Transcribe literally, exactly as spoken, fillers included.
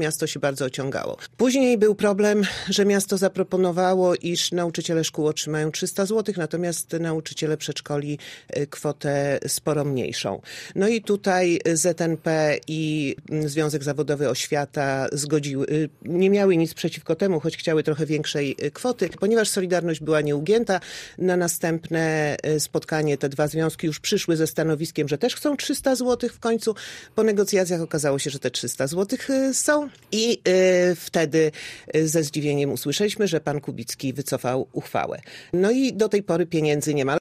miasto się bardzo ociągało. Później był problem, że miasto zaproponowało, iż nauczyciele szkół otrzymają trzysta złotych, natomiast nauczyciele przedszkoli kwotę sporo mniejszą. No i tutaj Z N P i Związek Zawodowy Oświata zgodziły, nie miały nic przeciwko temu, choć chciały trochę większej kwoty, ponieważ Solidarność była nieugięta. Na następne spotkanie te dwa związki już przyszły ze stanowiskiem, że też chcą trzysta złotych w końcu. Po negocjacjach okazało się, że te trzysta złotych są i y, wtedy ze zdziwieniem usłyszeliśmy, że pan Kubicki wycofał uchwałę. No i do tej pory pieniędzy nie ma.